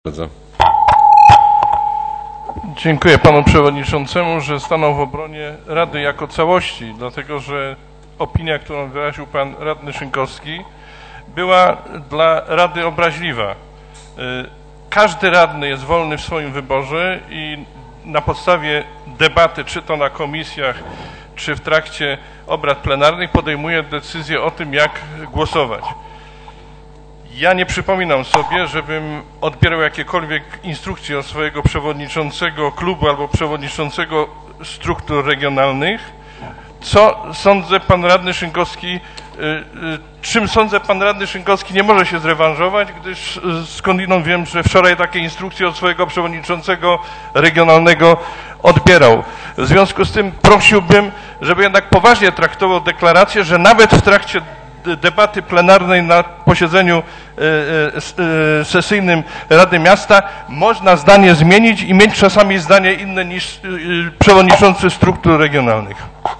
Bardzo. Dziękuję panu przewodniczącemu, że stanął w obronie Rady jako całości, dlatego że opinia, którą wyraził pan radny Szynkowski, była dla Rady obraźliwa. Każdy radny jest wolny w swoim wyborze i na podstawie debaty, czy to na komisjach, czy w trakcie obrad plenarnych, podejmuje decyzję o tym, jak głosować. Ja nie przypominam sobie, żebym odbierał jakiekolwiek instrukcje od swojego przewodniczącego klubu albo przewodniczącego struktur regionalnych. Co sądzę, pan radny Szynkowski, czym sądzę, pan radny Szynkowski nie może się zrewanżować, gdyż skądinąd wiem, że wczoraj takie instrukcje od swojego przewodniczącego regionalnego odbierał. W związku z tym prosiłbym, żeby jednak poważnie traktował deklarację, że nawet w trakcie debaty plenarnej na posiedzeniu sesyjnym Rady Miasta można zdanie zmienić i mieć czasami zdanie inne niż przewodniczący struktur regionalnych.